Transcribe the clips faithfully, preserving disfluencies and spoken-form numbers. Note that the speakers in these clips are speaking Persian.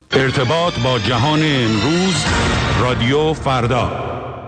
ارتباط با جهان امروز، رادیو فردا.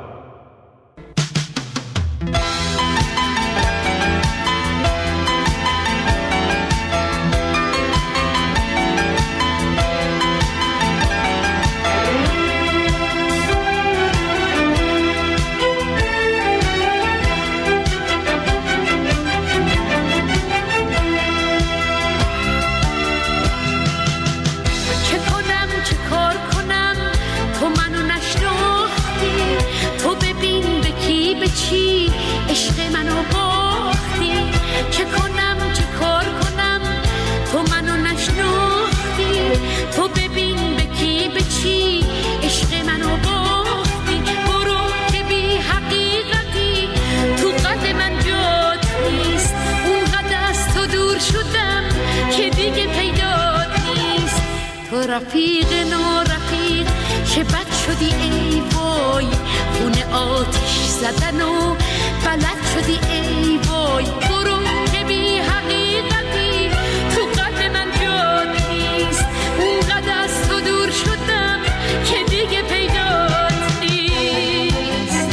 رفیق نارفیق چه بد شدی ای وای، خونه آتش زدن و بلد شدی ای وای. برو که بی حقیقتی تو قلب من جات نیست، اونقدر از تو دور شدم که دیگه پیدات نیست.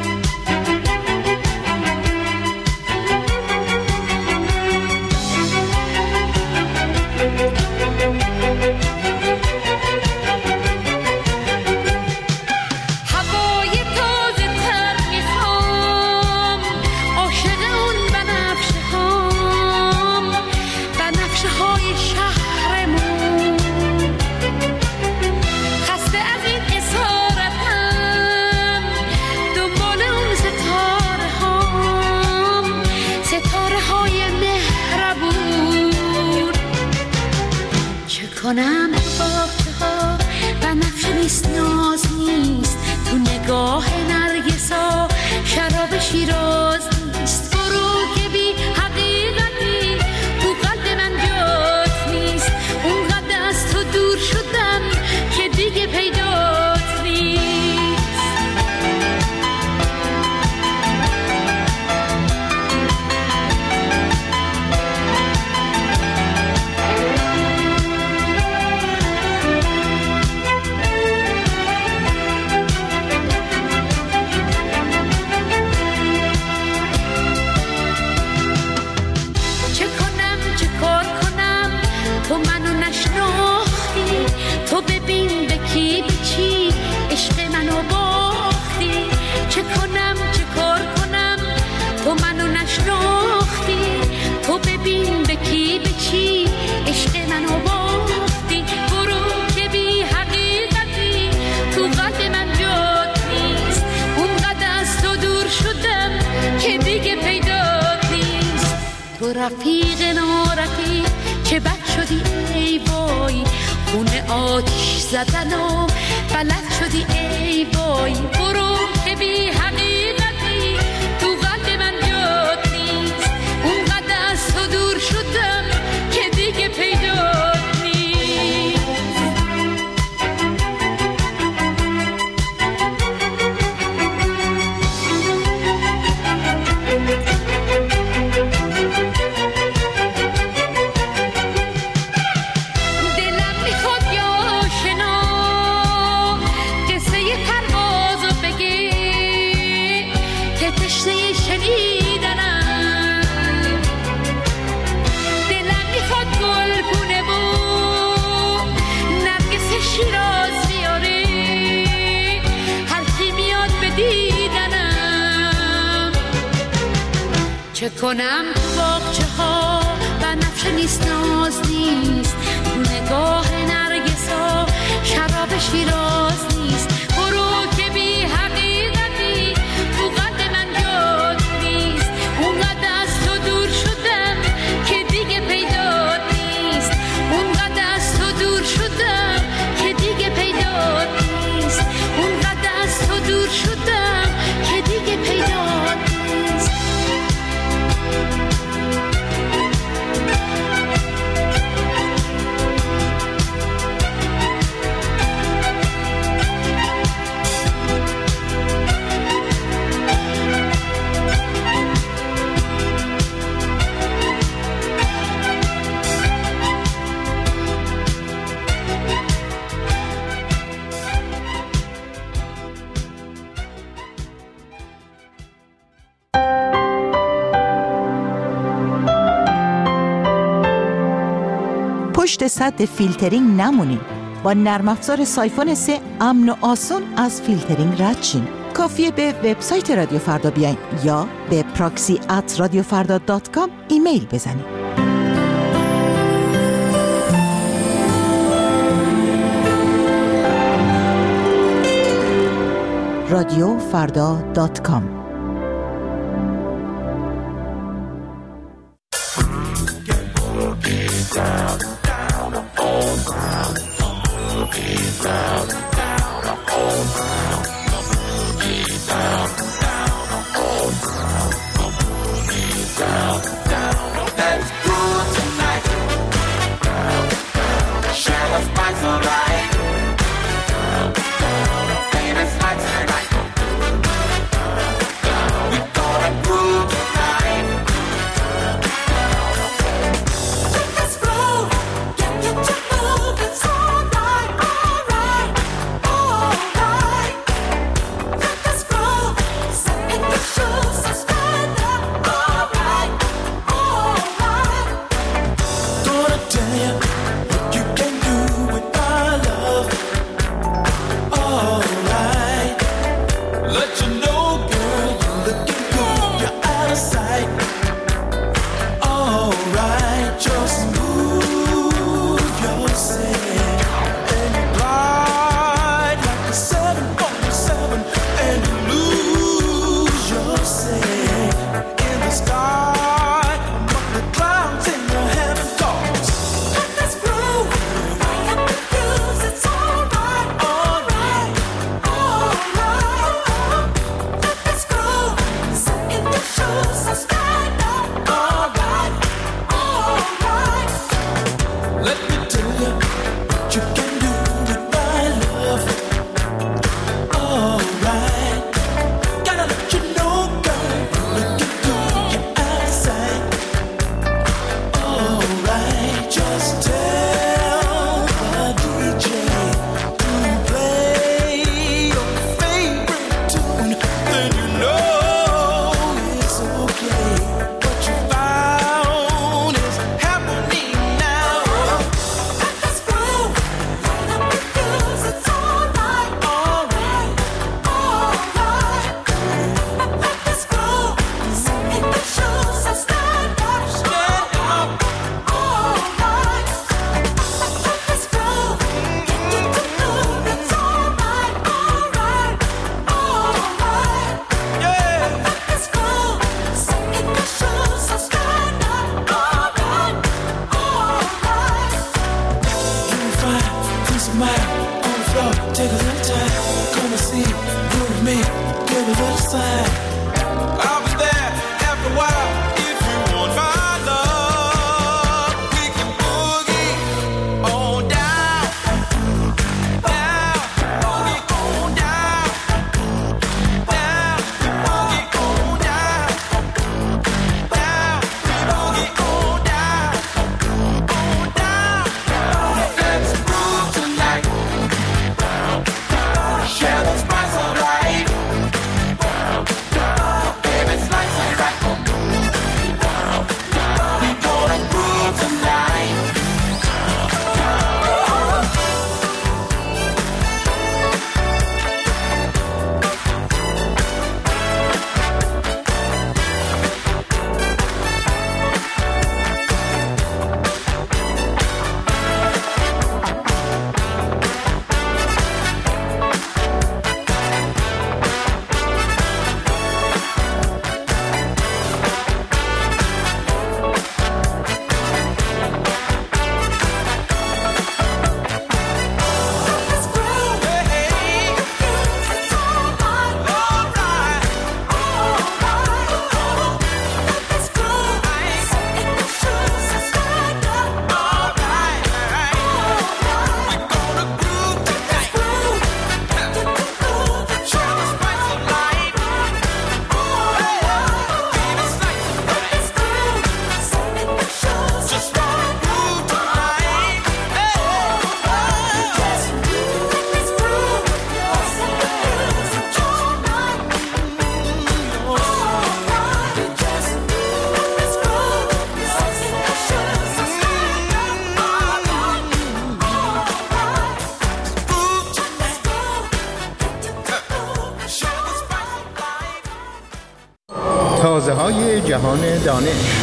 کنم باغچه ها بنفشه نیست، ناز نیست، تو نگاه نرگسا شراب شیراز نیست. برو که بی حقیقتی تو قلب من جات نیست، اونقدر از تو دور شدم که دیگه پیدات نیست. تو ببین به کی به چی عشق منو باختی، چه کنم چه کار کنم تو منو نشناختی. تو ببین به کی به چی عشق منو باختی. برو که بی حقیقتی تو قلب من جات نیست، اونقدر از تو دور شدم که دیگه پیدات نیست. تو رفیق نارفیق چه بد شدی ای وای، خونه آتش زدن و بلد شدی ای وای. برو که بی حقیقتی تو قلب من جات نیست، اونقدر از تو دور شدم که دیگه پیدات نیست. چه کنم تو باغچه ها بنفشه نیست، ناز نیست، تو نگاه نرگسا شراب شیراز نیست. برو که بی حقیقتی تو قلب من جات نیست، اونقدر از تو دور شدم که دیگه پیدات نیست، اونقدر از تو دور شدم که دیگه پیدات نیست، اونقدر از تو دور شدم که دیگه پیدات نیست. پشت سد فیلترینگ نمونین. با نرم افزار سایفون سه امن و آسون از فیلترینگ رد شین. کافیه به وبسایت رادیو فردا بیاین یا به پراکسی ات رادیو فردا دات کام ایمیل بزنید. رادیو فردا دات کام. مغازه‌های جهان دانش.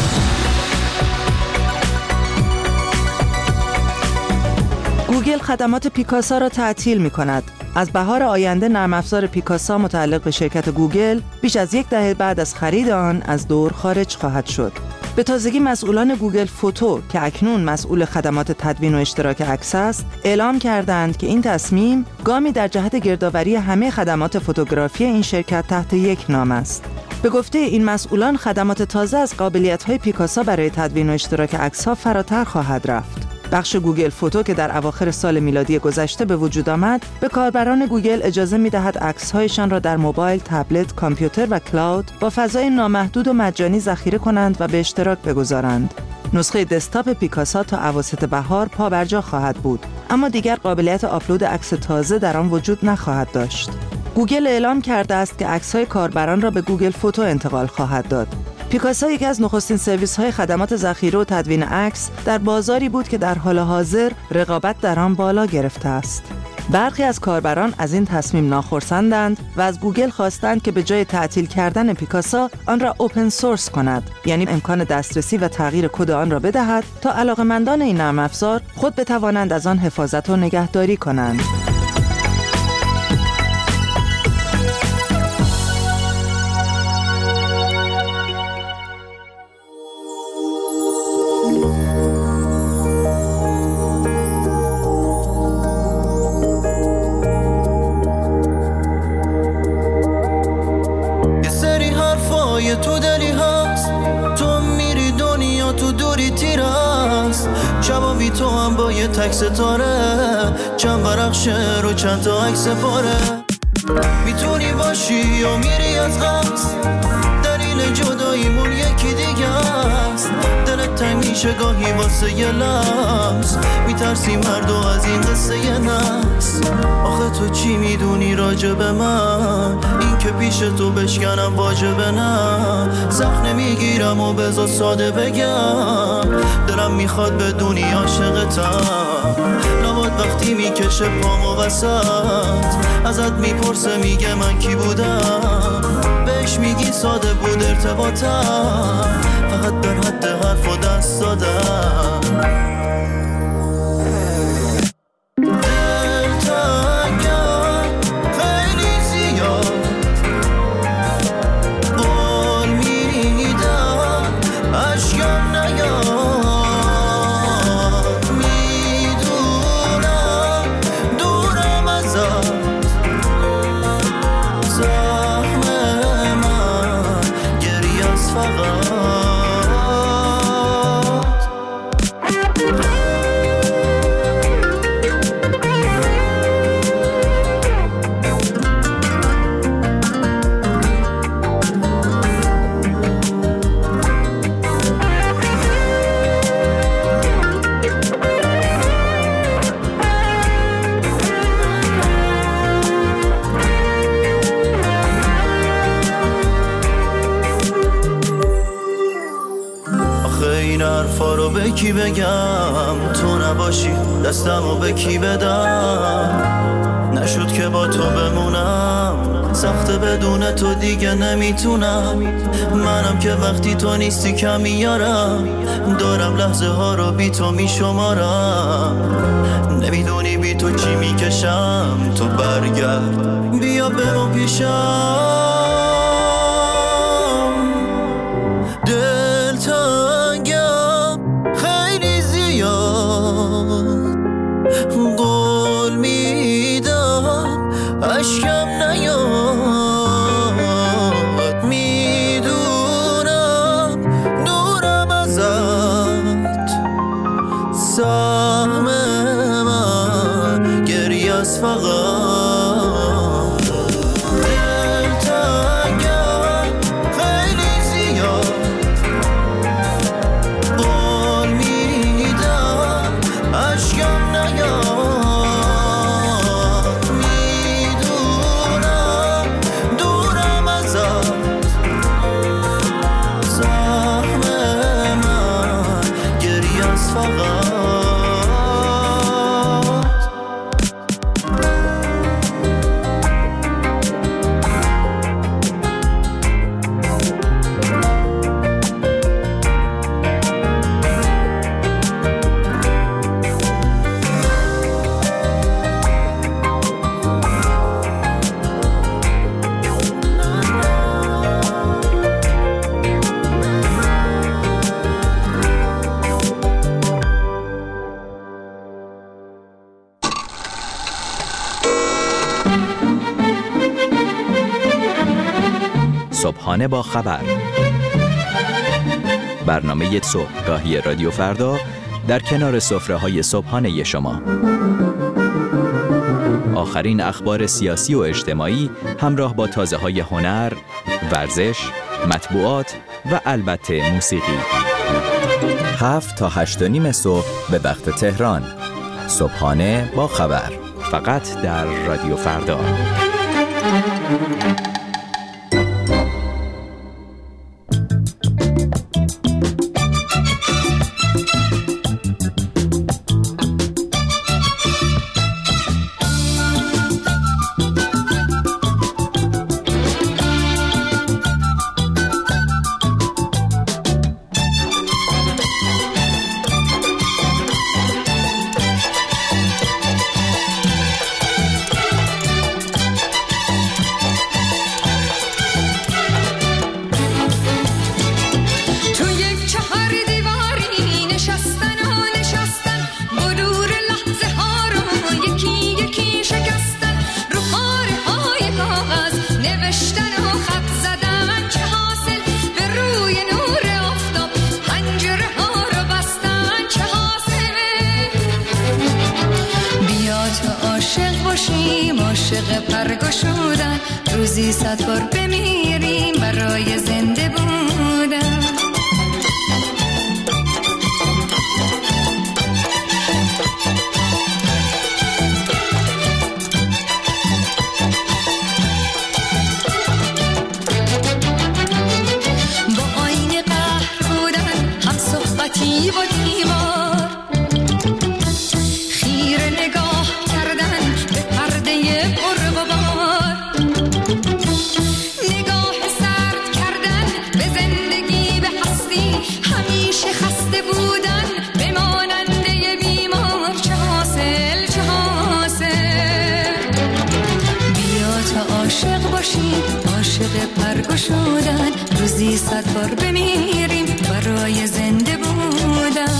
گوگل خدمات پیکاسا را تعطیل می کند. از بهار آینده نرم افزار پیکاسا متعلق به شرکت گوگل بیش از یک دهه بعد از خرید آن از دور خارج خواهد شد. به تازگی مسئولان گوگل فوتو که اکنون مسئول خدمات تدوین و اشتراک عکس است، اعلام کردند که این تصمیم گامی در جهت گردآوری همه خدمات فوتوگرافی این شرکت تحت یک نام است. به گفته این مسئولان، خدمات تازه از قابلیت‌های پیکاسا برای تدوین و اشتراک عکس‌ها فراتر خواهد رفت. بخش گوگل فوتو که در اواخر سال میلادی گذشته به وجود آمد، به کاربران گوگل اجازه می‌دهد عکس‌هایشان را در موبایل، تبلت، کامپیوتر و کلاود با فضای نامحدود و مجانی ذخیره کنند و به اشتراک بگذارند. نسخه دسکتاپ پیکاسا تا اواسط بهار پابرجا خواهد بود، اما دیگر قابلیت آپلود عکس تازه در آن وجود نخواهد داشت. گوگل اعلام کرده است که عکس‌های کاربران را به گوگل فوتو انتقال خواهد داد. پیکاسا یکی از نخستین سرویس‌های خدمات ذخیره و تدوین عکس در بازاری بود که در حال حاضر رقابت در آن بالا گرفته است. برخی از کاربران از این تصمیم ناخرسندند و از گوگل خواستند که به جای تعطیل کردن پیکاسا آن را اوپن سورس کند، یعنی امکان دسترسی و تغییر کد آن را بدهد تا علاقه‌مندان این نرم افزار خود بتوانند از آن حفاظت و نگهداری کنند. تو دلی هست، تو میری دنیا تو دوری تیر هست، شبا بی تو هم با یه تک ستاره، چند برخشه رو چند تا عکس پاره، میتونی باشی یا میری از قصد، دلیل جداییمون یکی دیگه است، دلت تنگ میشه گاهی واسه یه لحظ، میترسی مردو از این قصه یه نفس، آخه تو چی میدونی راجع به من، این که پیش تو بشکنم واجبه نه، سخت نمیگیرم و بذار ساده بگم، دلم میخواد بدونی عاشقتم، لابد وقتی میکشه پامو وسط، ازت میپرسه میگه من کی بودم، بهش میگی ساده بود ارتباطم، فقط در حد حرف و دست دادم. به کی بگم تو نباشی دستمو به کی بدم، نشد که با تو بمونم، سخته بدون تو دیگه نمیتونم، منم که وقتی تو نیستی کم میارم، دارم لحظه ها رو بی تو میشمارم، نمیدونی بی تو چی میکشم، تو برگرد بیا بمون پیشم، دل تنگم خیلی زیاد، قول میدم عشقم نیاد، میدونم دورم ازت، سهم من گریه از فقط، صبحانه با خبر، برنامه صبحگاهی رادیو فردا در کنار سفره‌های صبحانه شما. آخرین اخبار سیاسی و اجتماعی همراه با تازه‌های هنر، ورزش، مطبوعات و البته موسیقی. هفت تا هشت و نیم صبح به وقت تهران. صبحانه با خبر، فقط در رادیو فردا. عاشق پرگشودن، روزی صد بار بمیریم برای زنده بودن. با آینه قهر بودن، هم صحبتی و دیوار، خیره نگاه کردن به پرده قرب و بار، نگاه سرد کردن به زندگی، به هستی، همیشه خسته بودن به ماننده بیمار. چه حاصل چه حاصل، بیا تا عاشق باشیم، عاشق پرگشودن، روزی صد بار بمیریم برای زنده بودن.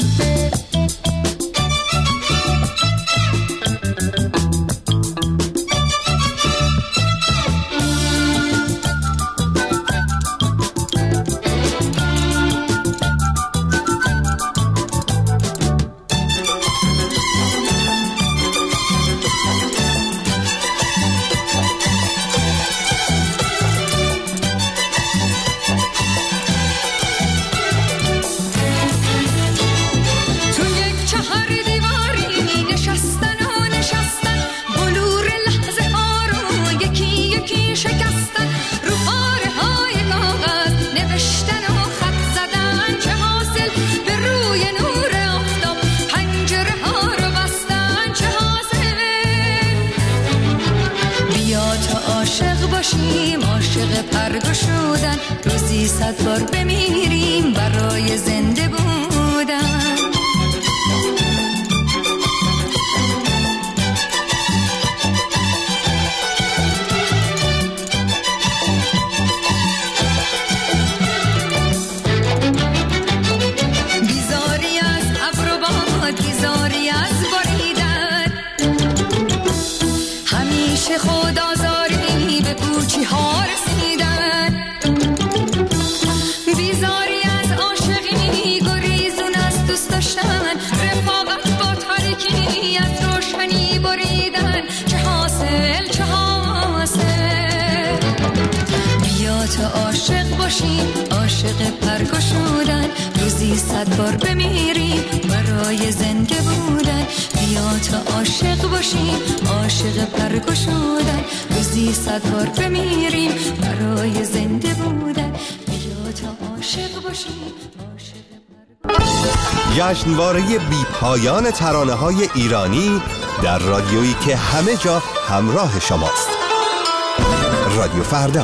عاشق پرگشودن، روزی صد بار بمیریم برای زنده بودن. بیزاری از ابر و باد، بیزاری از باریدن، همیشه خود آزاری به پوچی ها رسیدن. بیزاری از عاشقی، گریزون از دوست داشتن، رفاقت با تاریکی، از روشنی بریدن. چه حاصل چه حاصل، بیا تا عاشق باشیم، عاشق پرگشودن، روزی صد بار بمیریم برای زنده بودن. بیا تا عاشق باشیم، عاشق پرگشودن، روزی صد بار بمیریم برای زنده بودن. بیا تا عاشق باشیم، عاشق جشنواره بی پایان ترانه‌های ایرانی در رادیویی که همه جا همراه شماست. رادیو فردا.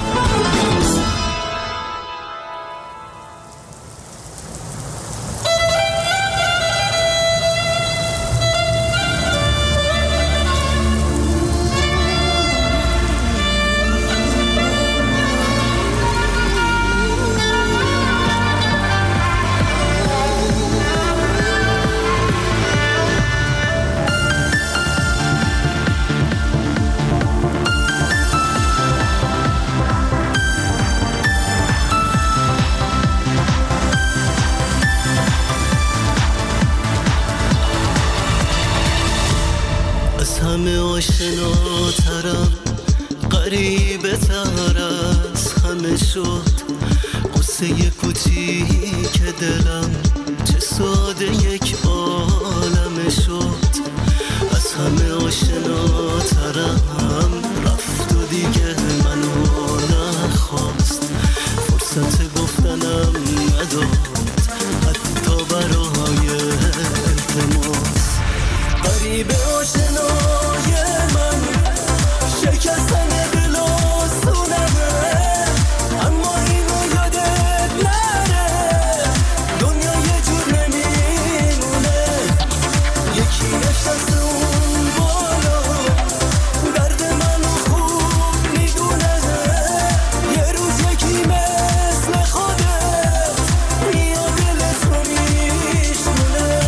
از همه آشناترم، غریبه تر از همه شد قصه کوچیک دلم، چه ساده یک عالمه شد. از همه آشناترم رفت و دیگه منو نخواست، فرصت گفتنم نداد حتی برای التماس. غریبه آشنای من شکستن دل آسونمه، اما اینو یادت نره دنیا یه جور نمیمونه. یکی نشسته اون بالا درد منو خوب میدونه، یه روز یکی مثل خودت میاد دلت رو میشونه.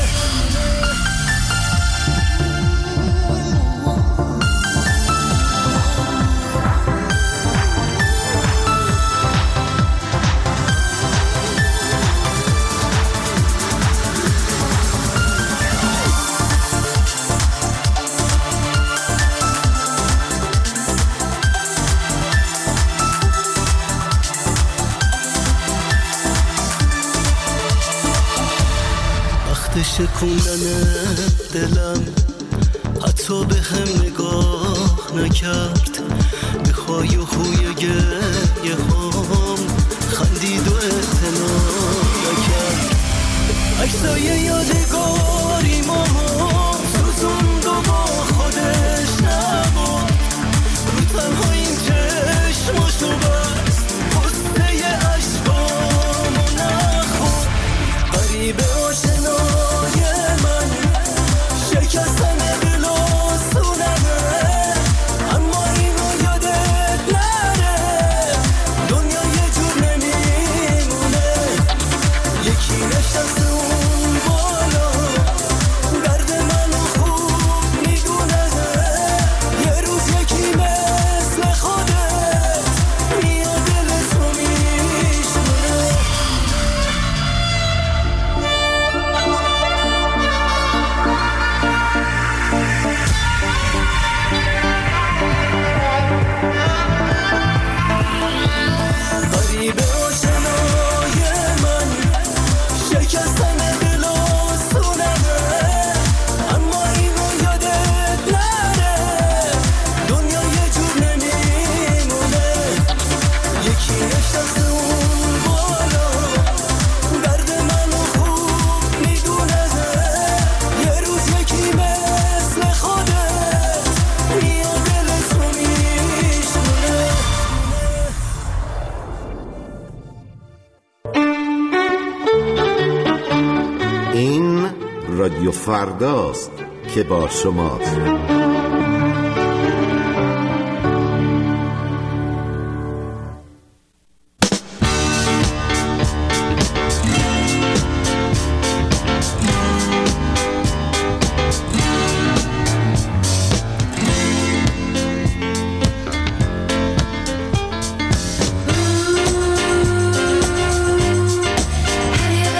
وقت شکوندن دلم حتی به هم نگاه نکرد، به خواهی و خوی گریه هم خندید و اعتنا نکرد. عکسای یادگاری ما سوزوند و با خودش نبود، رو تنها این چشماشو بست پسته عشقامو نخورد. غریبه آشنای من شکستن دل آسونمه، اما اینو یادت نره دنیا یه جور نمیمونه. یکی نشسته اون بالا درد منو خوب میدونه، یه روز یکی مثل خودت میاد دلت رو میشونه. غریبه آشنای من شکستن دل آسونمه، اما اینو یادت نره دنیا یه جور نمیمونه. یکی نشسته اون بالا درد منو خوب میدونه، یه روز یکی مثل خودت میاد دلت رو میشونه. این رادیو فرداست که با شماست.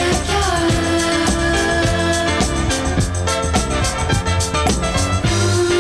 Ooh.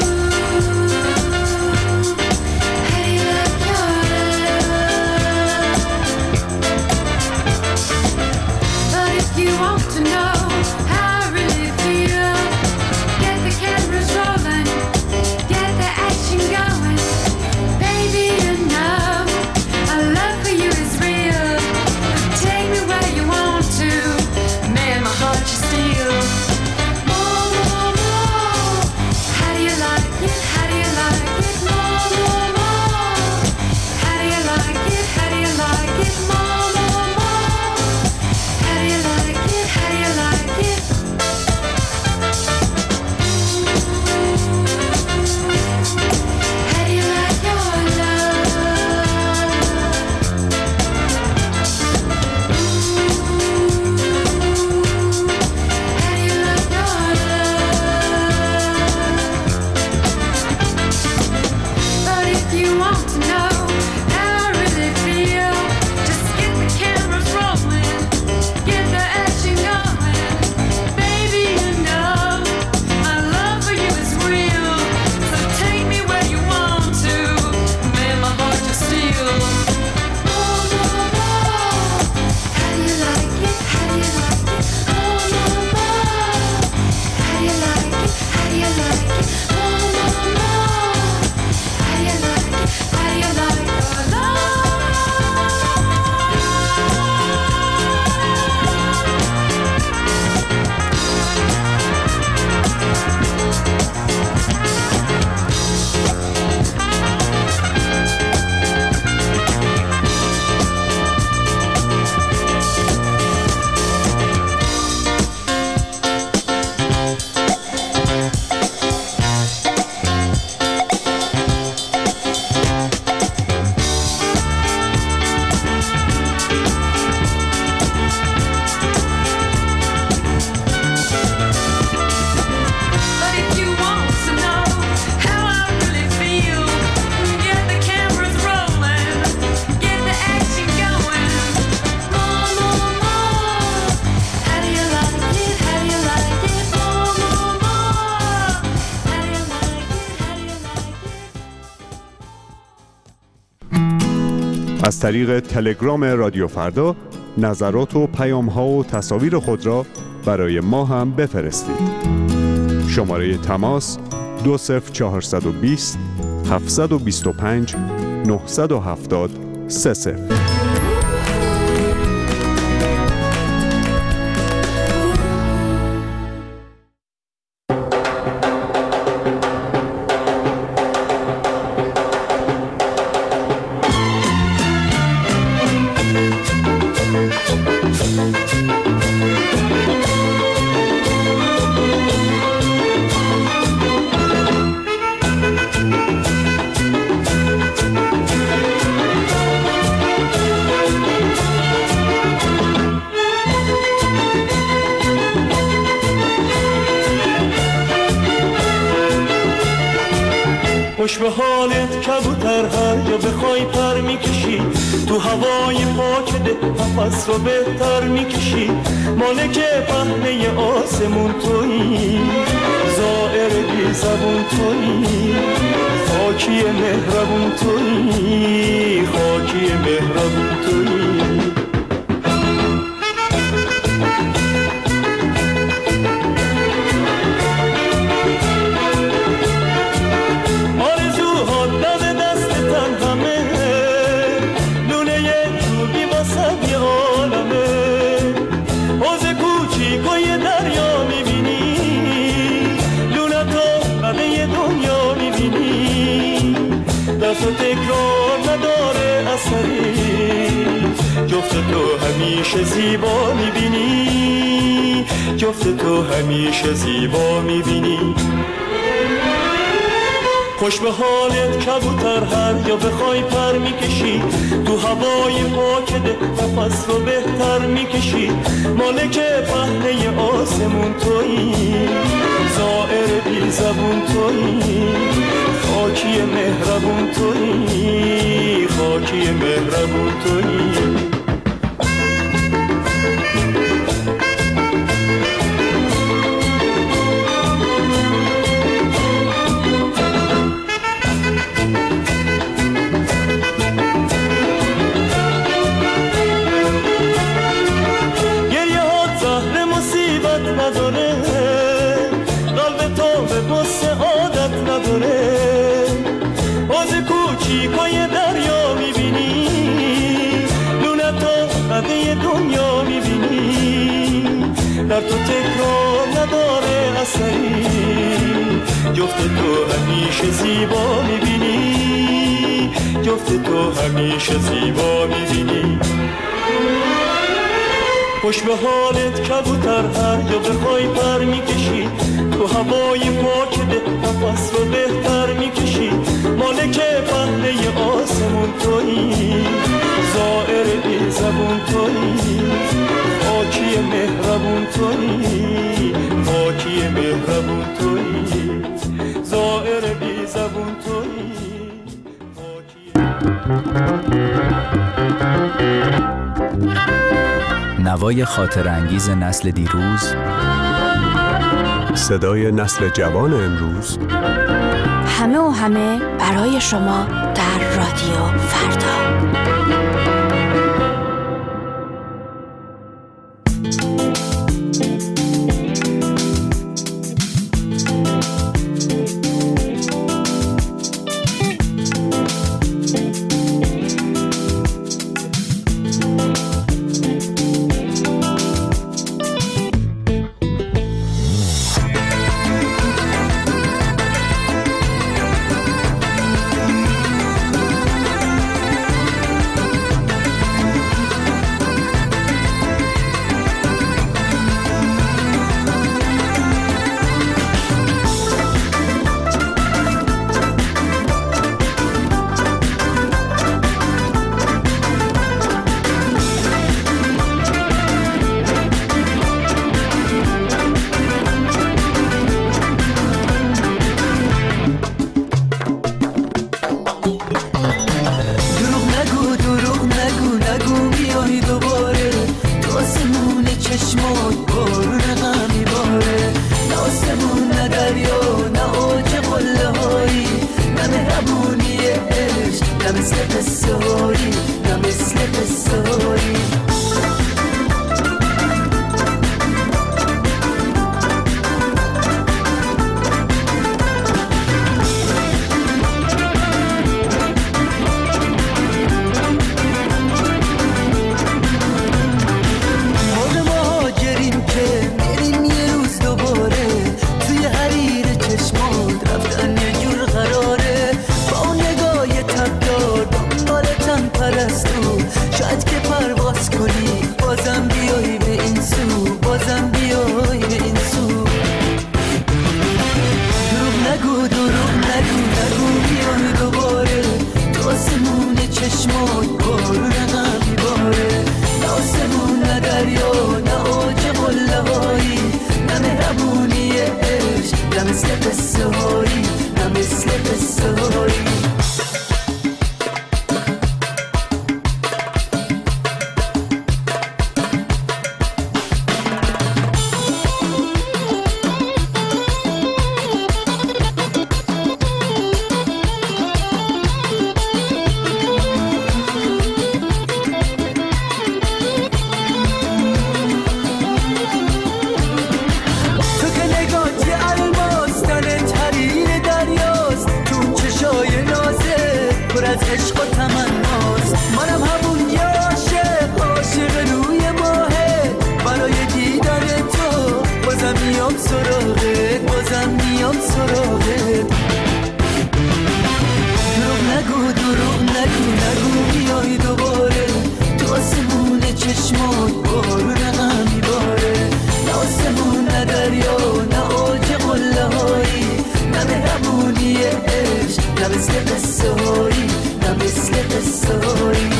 از طریق تلگرام رادیو فردا نظرات و پیام‌ها و تصاویر خود را برای ما هم بفرستید. شماره تماس دو صفر چهارصد و بیست هفتصد و بیست و پنج نهصد و هفتاد سه صفر. خوش به حالت کبوتر، هر جا بخوای پر میکشی، تو هوای پاک ده نفس رو بهتر میکشی. مالک پهنه آسمون تویی، زائر بی زبون تویی، خاکی مهربون تویی، خاکی مهربون تویی. تو تکرار نداره اثری، جفت تو همیشه زیبا میبینی، جفت تو همیشه زیبا میبینی. خوش به حالت کبوتر، هر جا بخوای پر میکشی، تو هوای پاک ده نفس رو بهتر میکشی. مالک پهنه آسمون تویی، زائر بی زبون تویی، خاکی مهربون تویی، خاکی مهربون تویی. در تو تکرار نداره اثری، جفت تو همیشه زیبا میبینی، جفت تو همیشه زیبا میبینی. خوش به حالت کبوتر، هر جا بخوای پر میکشی، تو هوای پاک ده نفس رو بهتر میکشی. مالک پهنه آسمون تویی، زائر بی زبون تویی، خاکی مهربون تویی، خاکی مهربون تویی، زائر بی زبون تویی، خاکی. نوای خاطر انگیز نسل دیروز، صدای نسل جوان امروز، همه و همه برای شما در رادیو فردا. عشق و تمناست. منم همون یه عاشق، عاشق روی ماهه. برای دیدن تو بازم میام سراغت، بازم میام سراغت. دروغ نگو دروغ نگو نگو بیای دوباره. تو آسمون چشمات بارون غم میباره. نه آسمون نه دریا نه اوج قله هایی، نه مهربونی عشق، نه مثل قصه هایی، نه مثل قصه هایی.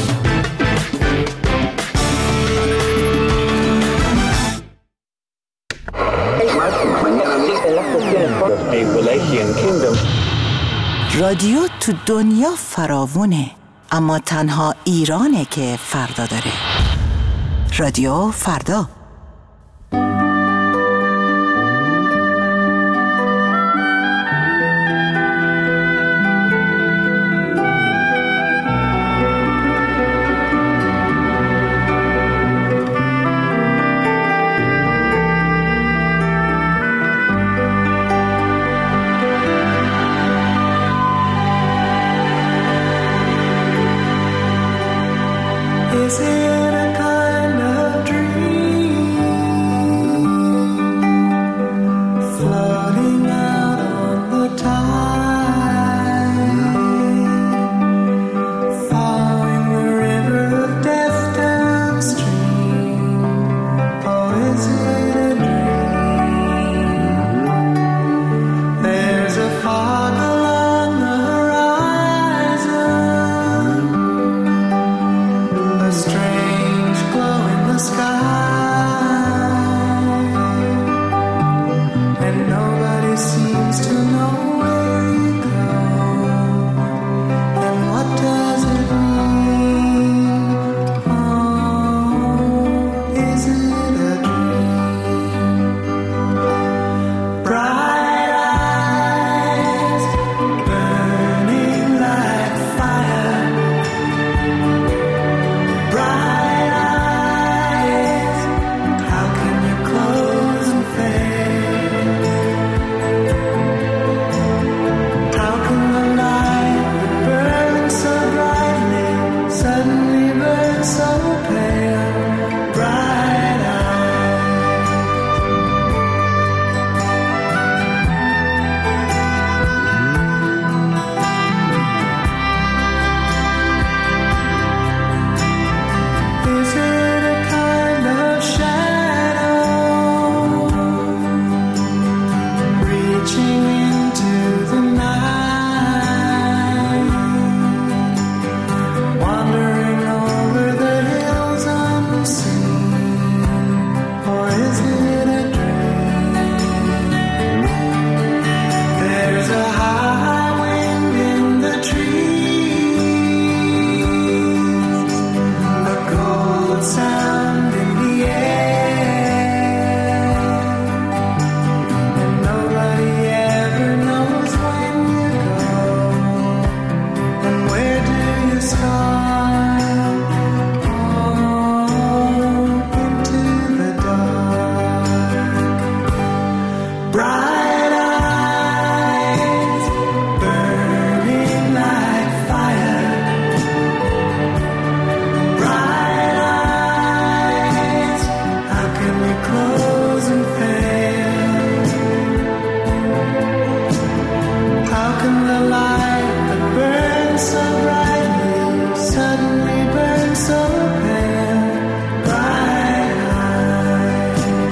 رادیو تو دنیا فراوونه، اما تنها ایرانه که فردا داره. رادیو فردا. Is it a kind of dream floating out on the tide, following the river of death downstream? Or is it a dream? There's a fog along the horizon, a strange glow in the sky, and nobody seems to know where you go. And what does it mean? Oh, is it a dream? Bright eyes burning like fire. Bright eyes, how can you close and fade? How can the light that burns so brightly suddenly burn so pale? Bright Is it a kind of shadow reaching into the night, wandering over the hills unseen? Or is it a dream? There's a high wind in the trees, a cold sound in the air, and nobody ever knows when you go, and where do you start? Oh, into the dark. Bright eyes burning like fire. Bright eyes, how can we close and fail? How can the light that burns so brightly suddenly burn so pale? Bright eyes,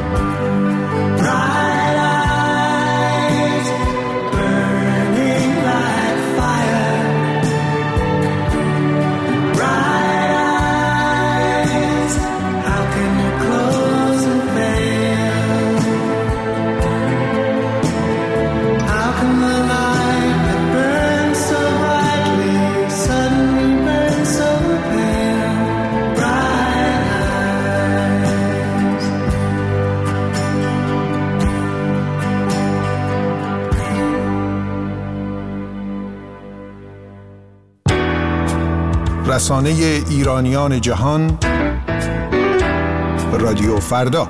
bright eyes burning like fire. Bright eyes, how can you close and fail? How can the light that burns so brightly suddenly burn so pale? Bright eyes. رسانه ایرانیان جهان، رادیو فردا.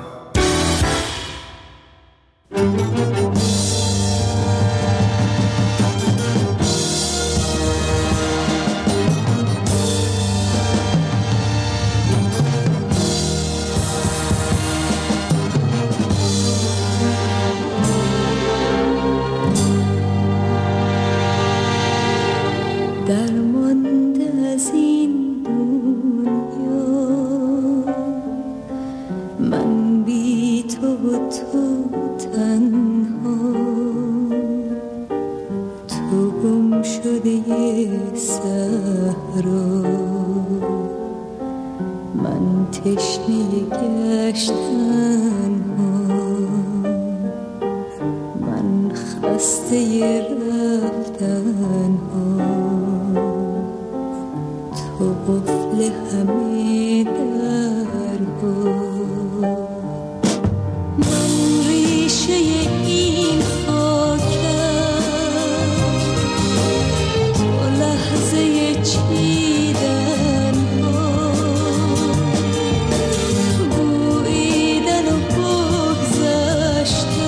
تو گم شده صحرا، من تشنه گشتن ها، من خسته رفتن ها، تو قفل همه در ها. من ریشه این خاکم، تو لحظه چیدن ها، بویدن و بگذشتن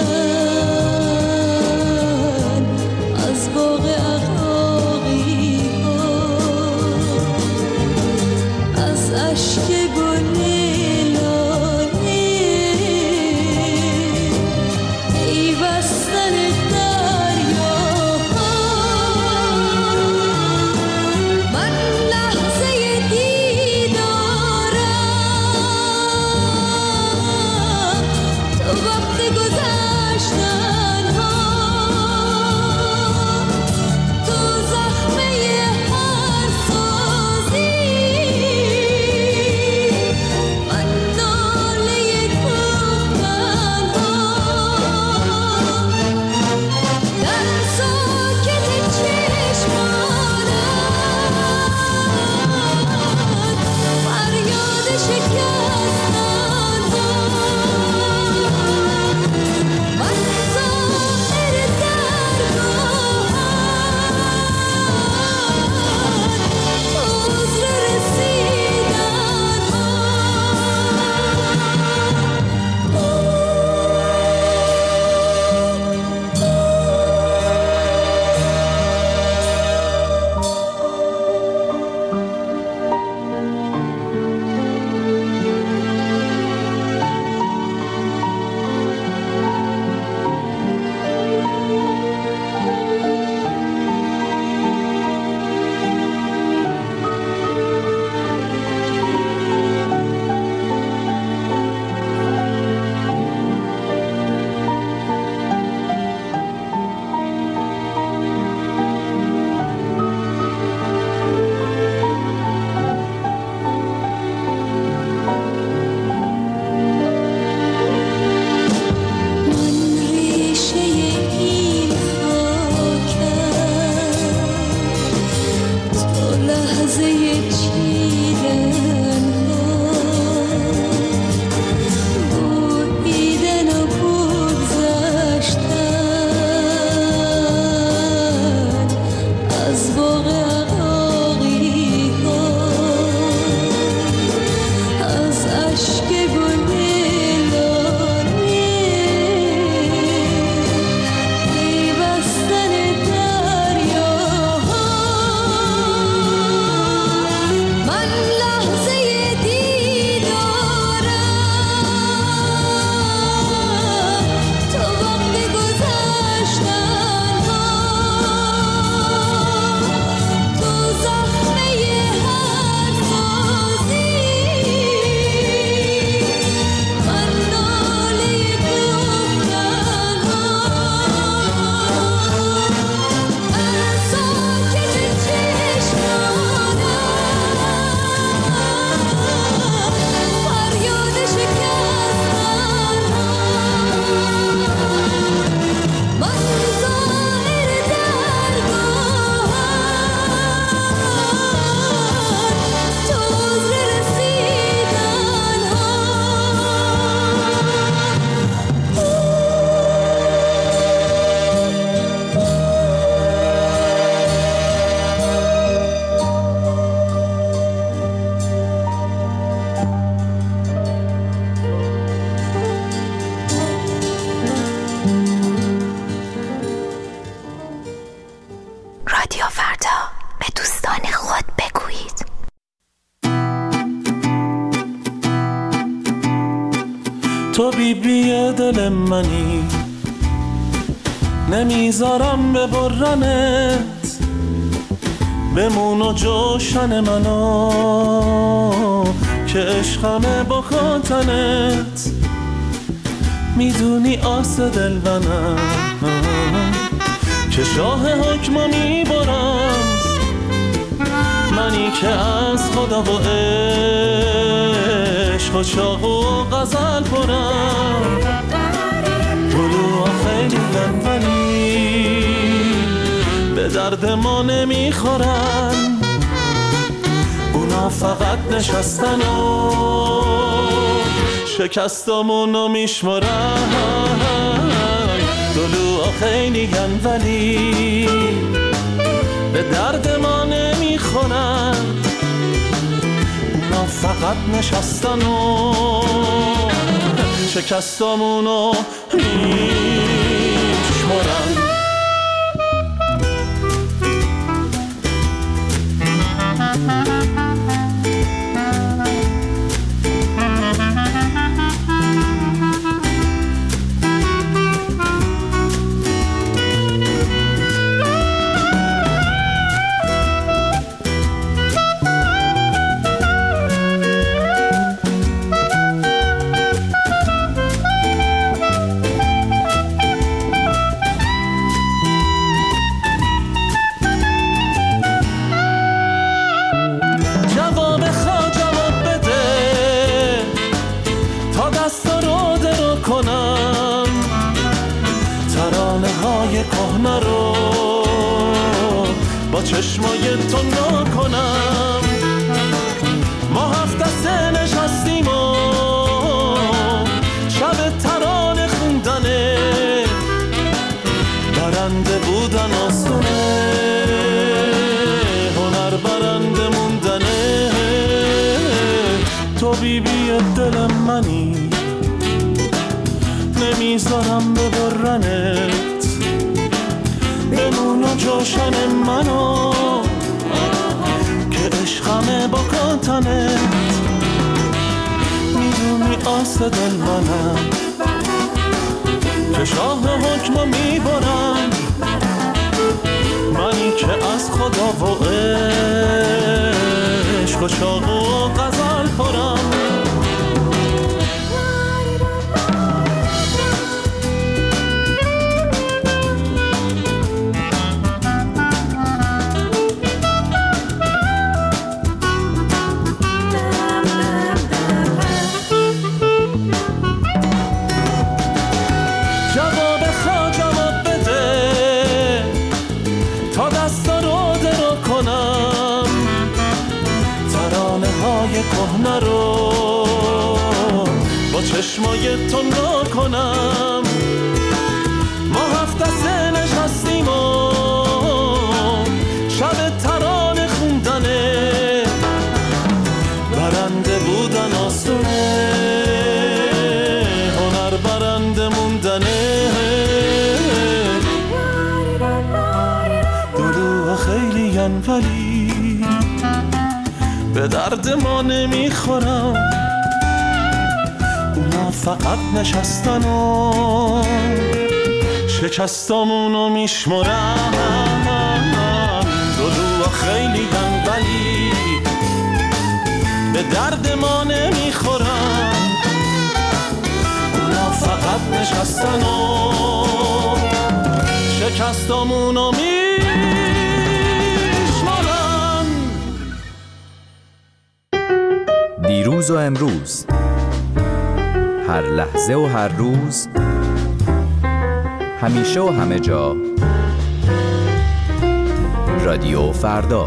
از باغ عقاقی ها، از اشک گل تو بی بی دل منی، نمیذارم ببرنت، بمون و جوشن منو که عشقمه با خاطنت. میدونی آس دل منم، که شاه حکم میبرم، منی که از خدا و عشق و شاق و غزل پرم. طلوع خیلی ولی به درد ما نمیخورن، اونا فقط نشستن و شکستامونو میشمرن. طلوع خیلی ولی به درد ما نمیخورن، اونا فقط نشستن و شکستامونو میشمرن. کهنه رو با چشمای تو نکنم. ما هفت دسته نشستیم و شب ترانه خوندنه، برنده بودن آسونه، هنر برنده موندنه. تو بی بی دل منی، نمیذارم ببرنت، بمون و جوشن منو که عشقمه با کاتنت. میدونی آس دل منم که شاه حکم میبرم، منی که از خدا و عشق و شاق و غزل پرم. کهنه رو با چشمای تو نکنم. ما هفت دسته نشستیم و شب ترانه خوندنه، برنده بودن آسونه، هنر برنده موندنه. دلو خیلی ولی به درد ما نمیخورم، اونا فقط نشستن و شکستامونو میشمرن. دلو خیلی ولی به درد ما نمیخورن، اونا فقط نشستن و شکستامونو میشمرن. دیروز و امروز، هر لحظه و هر روز، همیشه و همه جا، رادیو فردا.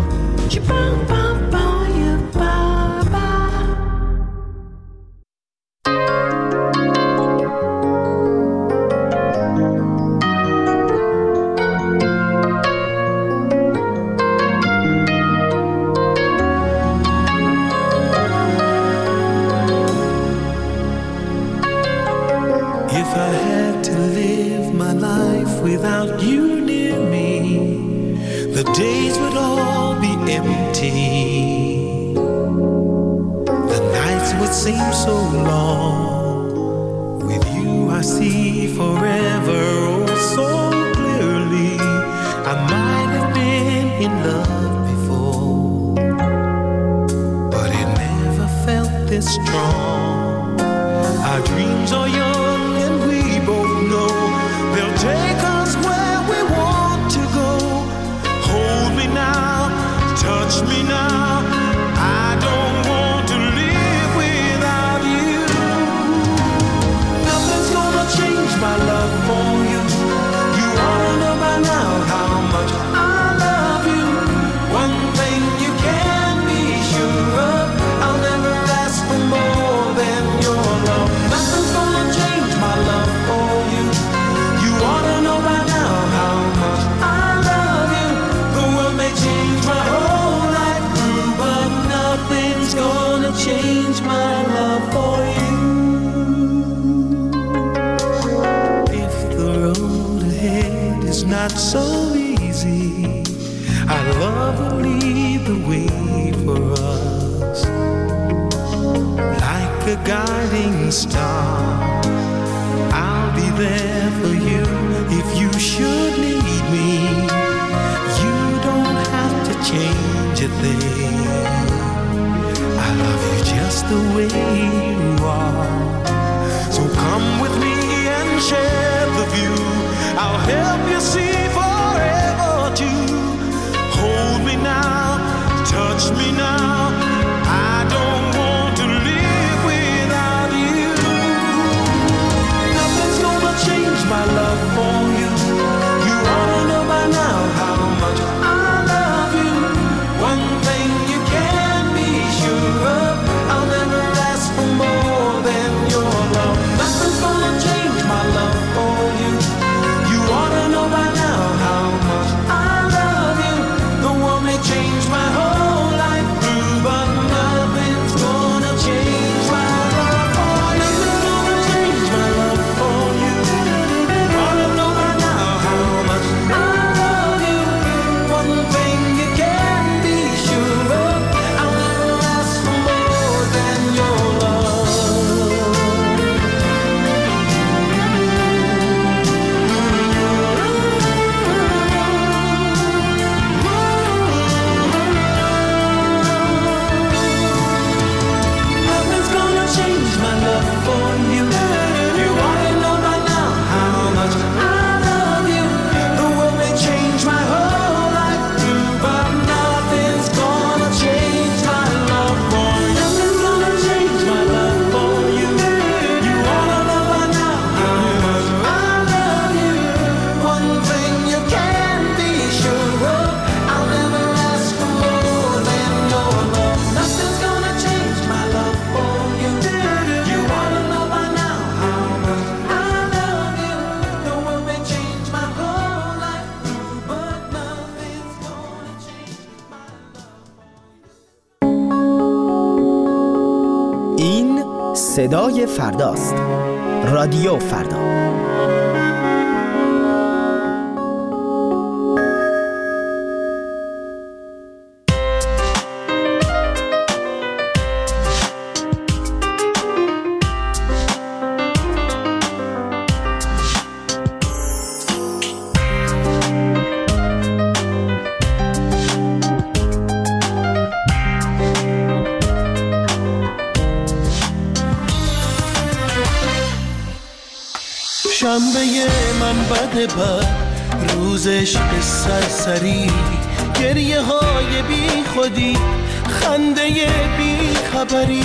Our dreams are young and we both know they'll take us where we want to. Our love will lead the way for us, like a guiding star. I'll be there for you if you should need me. You don't have to change a thing. I love you just the way you are. So come with me and share the view. I'll help you see forever too. Hold me now, touch me now. I don't want to live without you. Nothing's gonna change my love for you. You ought to know by now how much I love you. One thing you can be sure of, I'll never ask for more than your love. Nothing's gonna change my love for you. You ought to know by now how much I love you. The world may change my whole life through, but nothing's gonna change my love for you. Nothing's gonna change my love for you. You ought to know by now how much I love you. One thing you can be sure of, I'll never ask for more than your love. Nothing's gonna change my love for you. You ought to know by now how much I love you. The world may change my whole life through, but nothing's gonna change my love for you. Nothing's gonna change my love for you. You ought to know by now how much I love you. One thing you can be sure of, I'll never ask for more than your love. Nothing's gonna change my love for you. You ought to know by now how much I love you. The world may change my whole life through, but nothing's gonna change my love. این صدای فرداست. رادیو فردا. شنبه من بده بد، روزش به سرسری، گریه های بی خودی، خنده بی خبری.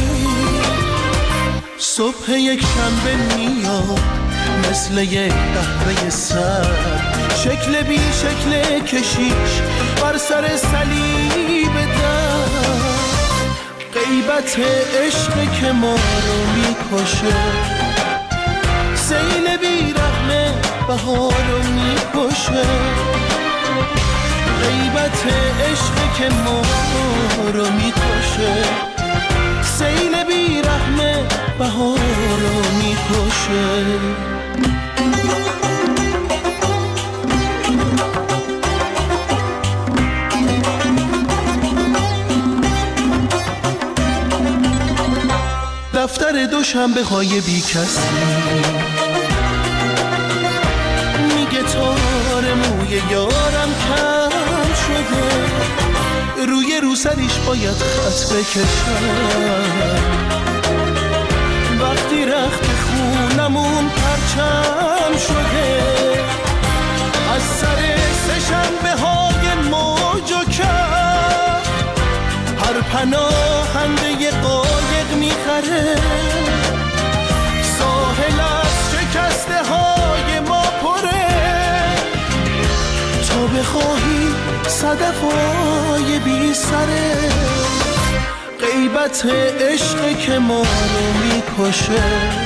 صبح یک شنبه میاد مثل یک قهوه سر، شکل بی شکل کشیش بر سر صلیب در. غیبت عشق که ما رو میکشه، سیل بی رحمه بهار رو میکشه. غیبت عشق که ما رو میکشه، سیل بی رحمه بهار رو میکشه. دفتر دوشنبه های بی کسی میگه تار موی یارم کم شده، روی روسریش باید خط بکشم. وقتی رخت خونمون پرچم شده، از سر سه‌شنبه های موج و کف هر پناهنده قایق میخره. ساحل از شکسته های ما پره، تا بخواهی صدف های بی سره. غیبت عشق که ما رو میکشه،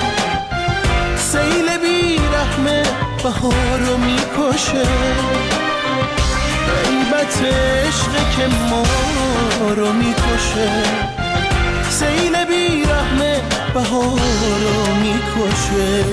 سیل بی رحمه بهار رو میکشه. غیبت عشق که ما رو میکشه، سیل بی رحمه بهار رو میکشه.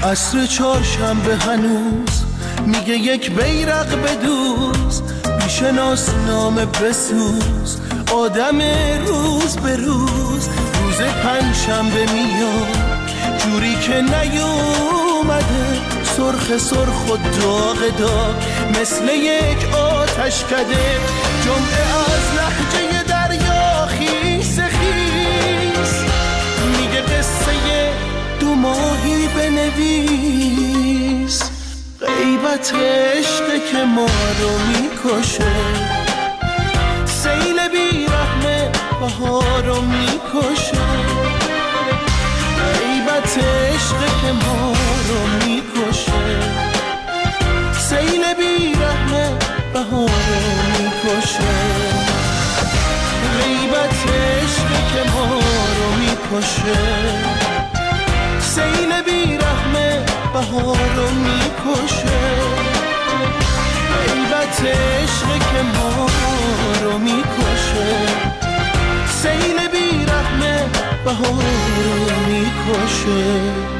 عصر چهارشنبه هنوز میگه یک بیرق بدوز، بیشناس نام بسوز، آدم روز به روز. روز پنجشنبه میاد جوری که نیومده، سرخ سرخ و داغ داغ مثل یک آتش کده. جمعه از لحجه دریا خیس خیس میگه قصه دو ماهی بنویس. غیبت عشق که ما رو میکشه، سیل بیرحمه بهار رو میکشه. غیبت عشق که ما رو میکشه، سیل بیرحمه بهار رو میکشه. غیبت عشق که ما رو میکشه، سیل بیرحمه بهار رو میکشه. غیبت عشق که ما رو میکشه، سیل بیرحمه بهار رو میکشه.